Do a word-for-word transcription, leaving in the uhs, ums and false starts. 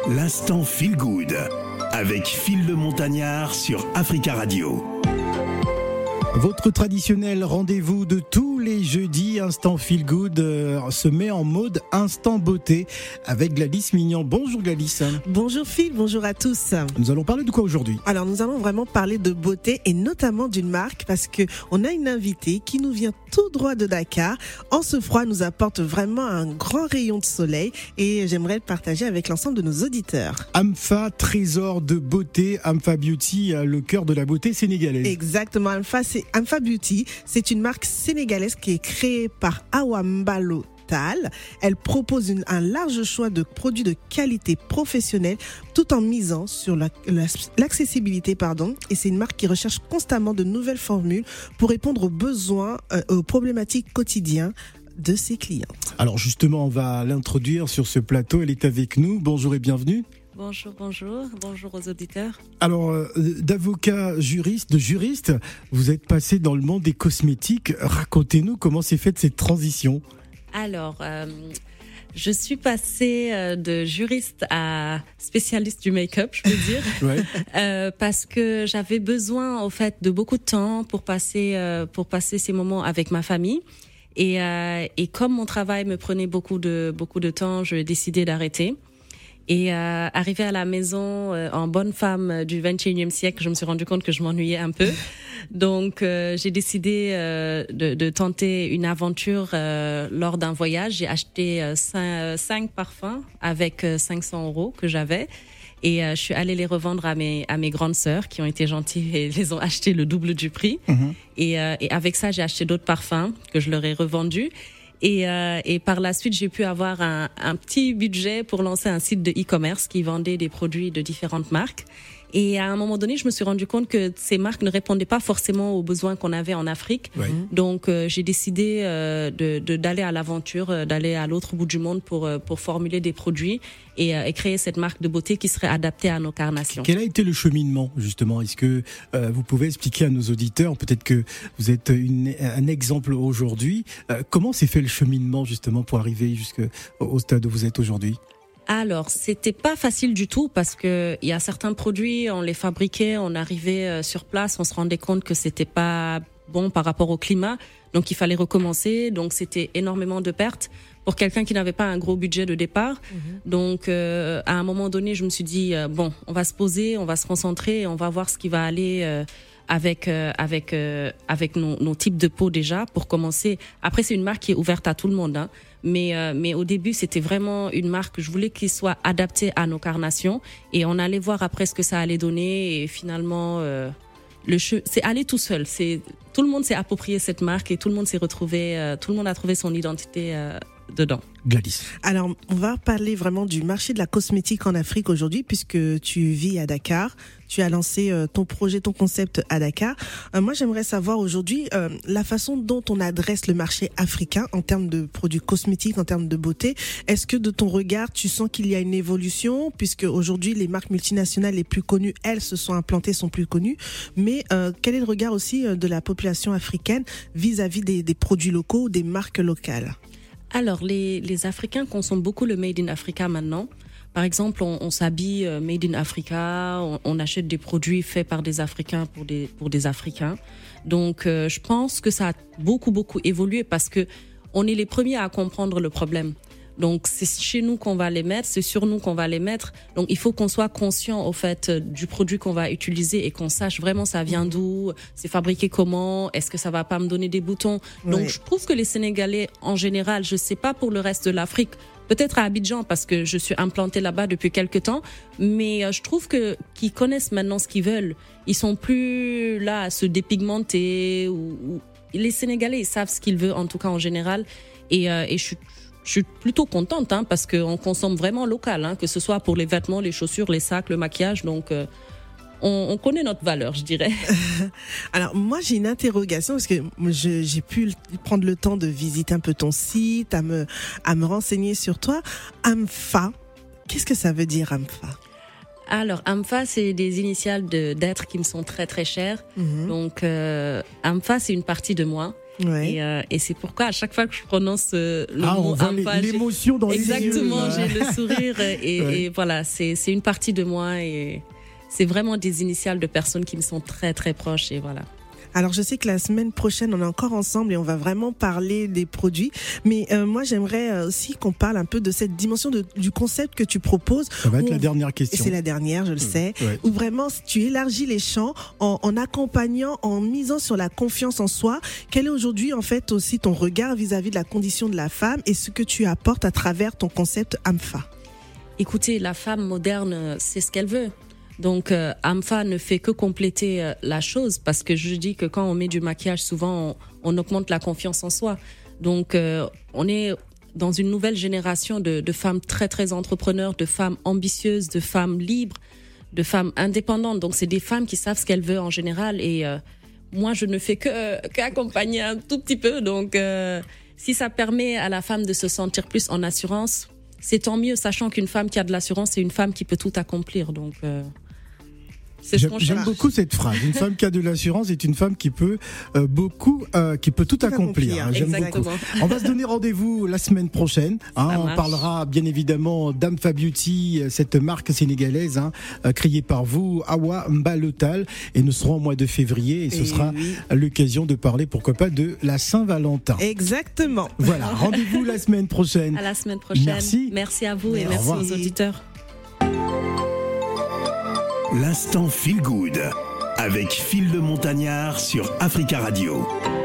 L'instant Feel Good avec Phil le Montagnard sur Africa Radio. Votre traditionnel rendez-vous de tous les jeudis, Instant Feel Good, euh, se met en mode Instant Beauté avec Gladys Mignon. Bonjour Gladys. Bonjour Phil, bonjour à tous. Nous allons parler de quoi aujourd'hui ? Alors nous allons vraiment parler de beauté et notamment d'une marque parce que on a une invitée qui nous vient tout droit de Dakar. En ce froid, nous apporte vraiment un grand rayon de soleil et j'aimerais le partager avec l'ensemble de nos auditeurs. Amfa, trésor de beauté, Amfa Beauty, le cœur de la beauté sénégalaise. Exactement, Amfa, c'est Amfa Beauty, c'est une marque sénégalaise qui est créée par Awambalo Tal. Elle propose une, un large choix de produits de qualité professionnelle tout en misant sur la, la, l'accessibilité. Pardon. Et c'est une marque qui recherche constamment de nouvelles formules pour répondre aux besoins, euh, aux problématiques quotidiennes de ses clients. Alors justement, on va l'introduire sur ce plateau. Elle est avec nous. Bonjour et bienvenue. Bonjour, bonjour, bonjour aux auditeurs. Alors, euh, d'avocat juriste, de juriste, vous êtes passé dans le monde des cosmétiques. Racontez-nous comment s'est faite cette transition. Alors, euh, je suis passée euh, de juriste à spécialiste du make-up, je peux dire, ouais. euh, parce que j'avais besoin, au fait, de beaucoup de temps pour passer, euh, pour passer ces moments avec ma famille. Et, euh, et comme mon travail me prenait beaucoup de, beaucoup de temps, j'ai décidé d'arrêter. Et euh, arrivée à la maison euh, en bonne femme du vingt et unième siècle, je me suis rendu compte que je m'ennuyais un peu. Donc euh, j'ai décidé euh, de, de tenter une aventure euh, lors d'un voyage. J'ai acheté euh, cinq, cinq parfums avec euh, cinq cents euros que j'avais. Et euh, je suis allée les revendre à mes, à mes grandes sœurs qui ont été gentilles et les ont achetés le double du prix. Mmh. Et, euh, et avec ça, j'ai acheté d'autres parfums que je leur ai revendus. Et, euh, et par la suite, j'ai pu avoir un, un petit budget pour lancer un site de e-commerce qui vendait des produits de différentes marques. Et à un moment donné, je me suis rendu compte que ces marques ne répondaient pas forcément aux besoins qu'on avait en Afrique. Ouais. Donc, euh, j'ai décidé euh, de, de, d'aller à l'aventure, euh, d'aller à l'autre bout du monde pour, euh, pour formuler des produits et, euh, et créer cette marque de beauté qui serait adaptée à nos carnations. Quel a été le cheminement, justement ? Est-ce que euh, vous pouvez expliquer à nos auditeurs, peut-être que vous êtes une, un exemple aujourd'hui, euh, comment s'est fait le cheminement, justement, pour arriver jusqu'au stade où vous êtes aujourd'hui ? Alors, c'était pas facile du tout parce que il y a certains produits, on les fabriquait, on arrivait sur place, on se rendait compte que c'était pas bon par rapport au climat, donc il fallait recommencer, donc c'était énormément de pertes pour quelqu'un qui n'avait pas un gros budget de départ. Mmh. Donc, euh, à un moment donné, je me suis dit euh, bon, on va se poser, on va se concentrer, et on va voir ce qui va aller euh, avec euh, avec euh, avec nos, nos types de peau déjà pour commencer. Après, c'est une marque qui est ouverte à tout le monde, hein. Mais euh, mais au début, c'était vraiment une marque que je voulais qu'il soit adapté à nos carnations et on allait voir après ce que ça allait donner et finalement euh, le che- c'est allé tout seul. C'est tout le monde s'est approprié cette marque et tout le monde s'est retrouvé, euh, tout le monde a trouvé son identité euh, dedans. Gladys. Alors, on va parler vraiment du marché de la cosmétique en Afrique aujourd'hui puisque tu vis à Dakar. Tu as lancé euh, ton projet, ton concept à Dakar. Euh, moi, j'aimerais savoir aujourd'hui euh, la façon dont on adresse le marché africain en termes de produits cosmétiques, en termes de beauté. Est-ce que de ton regard, tu sens qu'il y a une évolution puisque aujourd'hui, les marques multinationales les plus connues, elles, se sont implantées, sont plus connues. Mais euh, quel est le regard aussi de la population africaine vis-à-vis des, des produits locaux ou des marques locales ? Alors, les, les Africains consomment beaucoup le Made in Africa maintenant. Par exemple, on, on s'habille Made in Africa, on, on achète des produits faits par des Africains pour des, pour des Africains. Donc, euh, je pense que ça a beaucoup, beaucoup évolué parce que on est les premiers à comprendre le problème. Donc, c'est chez nous qu'on va les mettre, c'est sur nous qu'on va les mettre. Donc, il faut qu'on soit conscient, au fait, du produit qu'on va utiliser et qu'on sache vraiment ça vient d'où, c'est fabriqué comment, est-ce que ça va pas me donner des boutons. Donc, oui. Je trouve que les Sénégalais, en général, je sais pas pour le reste de l'Afrique, peut-être à Abidjan parce que je suis implantée là-bas depuis quelques temps, mais je trouve que qu'ils connaissent maintenant ce qu'ils veulent. Ils sont plus là à se dépigmenter ou, ou... les Sénégalais, ils savent ce qu'ils veulent en tout cas en général et, euh, et je suis Je suis plutôt contente hein, parce qu'on consomme vraiment local, hein, que ce soit pour les vêtements, les chaussures, les sacs, le maquillage. Donc, euh, on, on connaît notre valeur, je dirais. Alors, moi, j'ai une interrogation parce que je, j'ai pu prendre le temps de visiter un peu ton site, à me, à me renseigner sur toi. Amfa, qu'est-ce que ça veut dire, Amfa ? Alors, Amfa, c'est des initiales de, d'êtres qui me sont très, très chères. Mm-hmm. Donc, euh, Amfa, c'est une partie de moi. Ouais. Et, euh, et c'est pourquoi à chaque fois que je prononce euh, le ah, mot on voit Amfa, l'émotion dans les yeux. Exactement, j'ai le sourire et, Ouais. et voilà, c'est, c'est une partie de moi et c'est vraiment des initiales de personnes qui me sont très très proches et voilà. Alors, je sais que la semaine prochaine, on est encore ensemble et on va vraiment parler des produits. Mais euh, moi, j'aimerais aussi qu'on parle un peu de cette dimension de, du concept que tu proposes. Ça va être où la on- dernière Et question. c'est la dernière, je le sais. Ouais. Où vraiment, tu élargis les champs en, en accompagnant, en misant sur la confiance en soi. Quel est aujourd'hui, en fait, aussi ton regard vis-à-vis de la condition de la femme et ce que tu apportes à travers ton concept Amfa? Écoutez, la femme moderne, c'est ce qu'elle veut. Donc, euh, Amfa ne fait que compléter euh, la chose parce que je dis que quand on met du maquillage, souvent, on, on augmente la confiance en soi. Donc, euh, on est dans une nouvelle génération de, de femmes très, très entrepreneurs, de femmes ambitieuses, de femmes libres, de femmes indépendantes. Donc, c'est des femmes qui savent ce qu'elles veulent en général. Et euh, moi, je ne fais que euh, qu'accompagner un tout petit peu. Donc, euh, si ça permet à la femme de se sentir plus en assurance, c'est tant mieux, sachant qu'une femme qui a de l'assurance, c'est une femme qui peut tout accomplir. Donc, euh, c'est ce J'aime qu'on j'aime cherche. beaucoup cette phrase. Une femme qui a de l'assurance est une femme qui peut euh, beaucoup, euh, qui peut tout, Tout accomplir. accomplir, hein. J'aime Exactement. beaucoup. On va se donner rendez-vous la semaine prochaine. Hein. Ça On marche. parlera bien évidemment d'Amfa Beauty, cette marque sénégalaise hein, euh, créée par vous, Awa Mbalotal, et nous serons au mois de février et ce Et sera oui. l'occasion de parler, pourquoi pas, de la Saint-Valentin. Exactement. Voilà, rendez-vous la semaine prochaine. À la semaine prochaine. Merci. Merci à vous et Merci. merci Au revoir. aux auditeurs. L'instant Feel Good avec Phil le Montagnard sur Africa Radio.